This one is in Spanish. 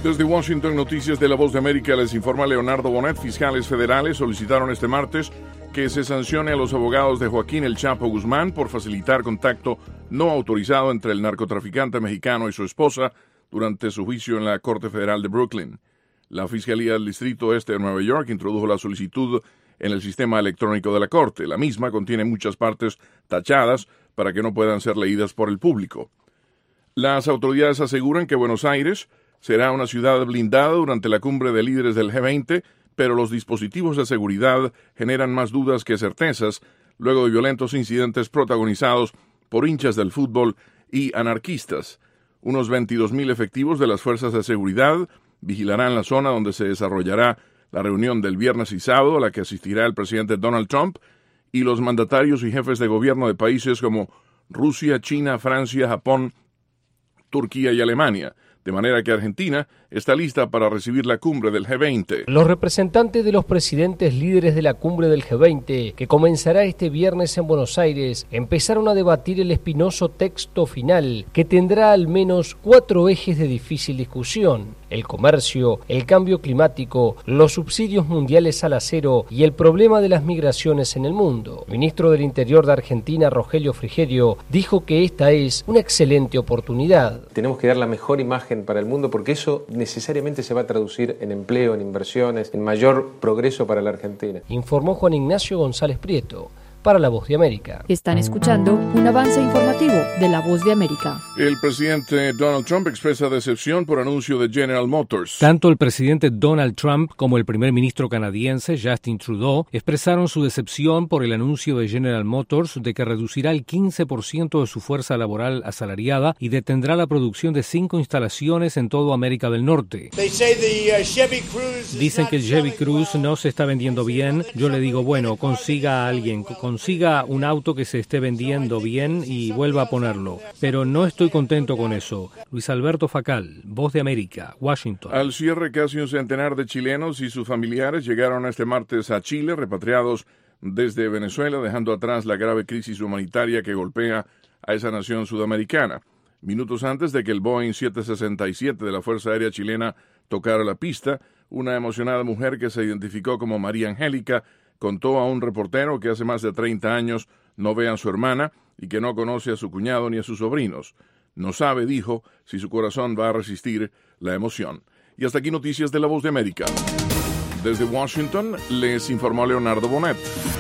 Desde Washington, Noticias de La Voz de América, les informa Leonardo Bonet. Fiscales federales solicitaron este martes que se sancione a los abogados de Joaquín El Chapo Guzmán por facilitar contacto no autorizado entre el narcotraficante mexicano y su esposa durante su juicio en la Corte Federal de Brooklyn. La Fiscalía del Distrito Este de Nueva York introdujo la solicitud en el sistema electrónico de la Corte. La misma contiene muchas partes tachadas para que no puedan ser leídas por el público. Las autoridades aseguran que Buenos Aires será una ciudad blindada durante la cumbre de líderes del G20, pero los dispositivos de seguridad generan más dudas que certezas luego de violentos incidentes protagonizados por hinchas del fútbol y anarquistas. Unos 22,000 efectivos de las fuerzas de seguridad vigilarán la zona donde se desarrollará la reunión del viernes y sábado a la que asistirá el presidente Donald Trump y los mandatarios y jefes de gobierno de países como Rusia, China, Francia, Japón, Turquía y Alemania. De manera que Argentina está lista para recibir la cumbre del G20. Los representantes de los presidentes líderes de la cumbre del G20, que comenzará este viernes en Buenos Aires, empezaron a debatir el espinoso texto final, que tendrá al menos 4 ejes de difícil discusión: el comercio, el cambio climático, los subsidios mundiales al acero y el problema de las migraciones en el mundo. El ministro del Interior de Argentina, Rogelio Frigerio, dijo que esta es una excelente oportunidad. Tenemos que dar la mejor imagen para el mundo porque eso necesariamente se va a traducir en empleo, en inversiones, en mayor progreso para la Argentina. Informó Juan Ignacio González Prieto para La Voz de América. Están escuchando un avance informativo de La Voz de América. El presidente Donald Trump expresa decepción por anuncio de General Motors. Tanto el presidente Donald Trump como el primer ministro canadiense Justin Trudeau expresaron su decepción por el anuncio de General Motors de que reducirá el 15% de su fuerza laboral asalariada y detendrá la producción de 5 instalaciones en toda América del Norte. Dicen que el Chevy Cruze no se está vendiendo bien. Yo le digo, bueno, consiga a alguien, consiga un auto que se esté vendiendo bien y vuelva a ponerlo. Pero no estoy contento con eso. Luis Alberto Facal, Voz de América, Washington. Al cierre, casi un centenar de chilenos y sus familiares llegaron este martes a Chile, repatriados desde Venezuela, dejando atrás la grave crisis humanitaria que golpea a esa nación sudamericana. Minutos antes de que el Boeing 767 de la Fuerza Aérea Chilena tocara la pista, una emocionada mujer que se identificó como María Angélica contó a un reportero que hace más de 30 años no ve a su hermana y que no conoce a su cuñado ni a sus sobrinos. No sabe, dijo, si su corazón va a resistir la emoción. Y hasta aquí Noticias de La Voz de América. Desde Washington les informó Leonardo Bonet.